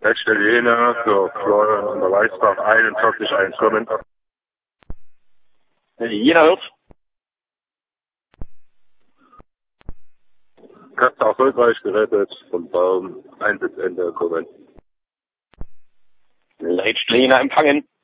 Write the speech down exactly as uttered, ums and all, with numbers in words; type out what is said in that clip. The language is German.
Leitstelle Jena für Florian und der Weißbach einundvierzig eins kommen. Jena hört. Katze erfolgreich gerettet, vom Baum, Einsatzende kommen. Leitstelle Jena empfangen.